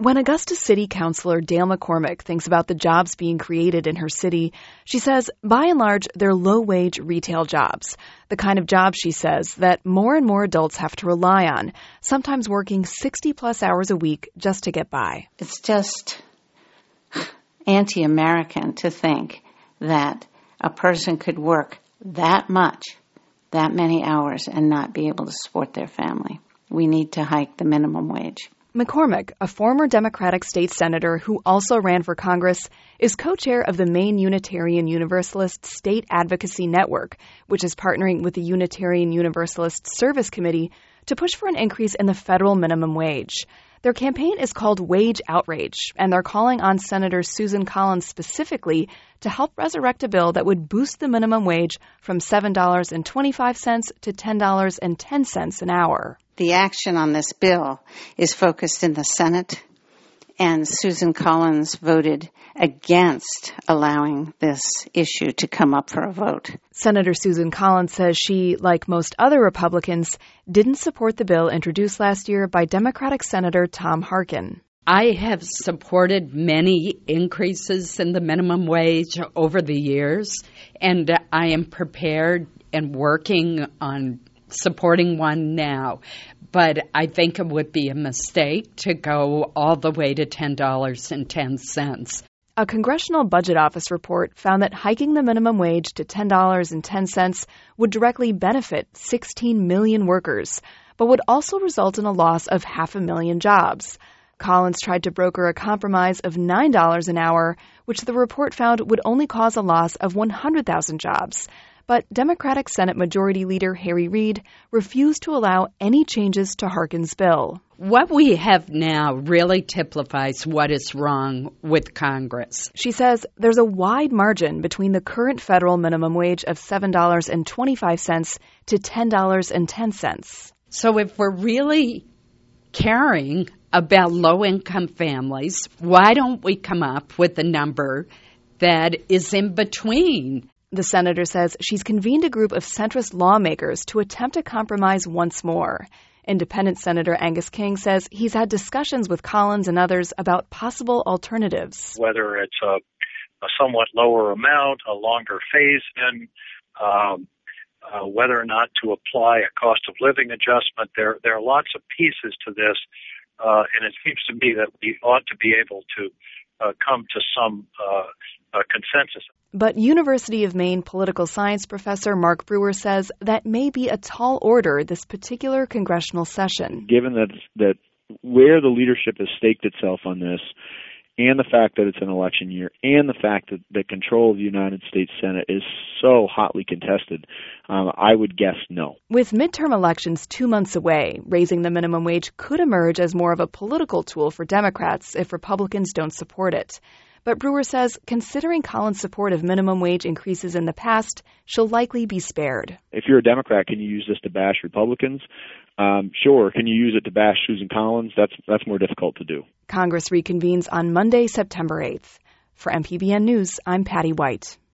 When Augusta City Councilor Dale McCormick thinks about the jobs being created in her city, she says, by and large, they're low-wage retail jobs. The kind of jobs, she says, that more and more adults have to rely on, sometimes working 60-plus hours a week just to get by. It's just anti-American to think that a person could work that much, that many hours, and not be able to support their family. We need to hike the minimum wage. McCormick, a former Democratic state senator who also ran for Congress, is co-chair of the Maine Unitarian Universalist State Advocacy Network, which is partnering with the Unitarian Universalist Service Committee to push for an increase in the federal minimum wage. Their campaign is called Wage Outrage, and they're calling on Senator Susan Collins specifically to help resurrect a bill that would boost the minimum wage from $7.25 to $10.10 an hour. The action on this bill is focused in the Senate, and Susan Collins voted against allowing this issue to come up for a vote. Senator Susan Collins says she, like most other Republicans, didn't support the bill introduced last year by Democratic Senator Tom Harkin. I have supported many increases in the minimum wage over the years, and I am prepared and working on supporting one now. But I think it would be a mistake to go all the way to $10.10. A Congressional Budget Office report found that hiking the minimum wage to $10.10 would directly benefit 16 million workers, but would also result in a loss of 500,000 jobs. Collins tried to broker a compromise of $9 an hour, which the report found would only cause a loss of 100,000 jobs. But Democratic Senate Majority Leader Harry Reid refused to allow any changes to Harkin's bill. What we have now really typifies what is wrong with Congress. She says there's a wide margin between the current federal minimum wage of $7.25 to $10.10. So if we're really caring about low-income families, why don't we come up with a number that is in between? The senator says she's convened a group of centrist lawmakers to attempt a compromise once more. Independent Senator Angus King says he's had discussions with Collins and others about possible alternatives. Whether it's a somewhat lower amount, a longer phase-in, whether or not to apply a cost of living adjustment. There are lots of pieces to this, and it seems to me that we ought to be able to come to some consensus. But University of Maine political science professor Mark Brewer says that may be a tall order this particular congressional session. Given that where the leadership has staked itself on this, and the fact that it's an election year, and the fact that the control of the United States Senate is so hotly contested, I would guess no. With midterm elections 2 months away, raising the minimum wage could emerge as more of a political tool for Democrats if Republicans don't support it. But Brewer says, considering Collins' support of minimum wage increases in the past, she'll likely be spared. If you're a Democrat, can you use this to bash Republicans? Sure. Can you use it to bash Susan Collins? That's more difficult to do. Congress reconvenes on Monday, September 8th. For MPBN News, I'm Patty White.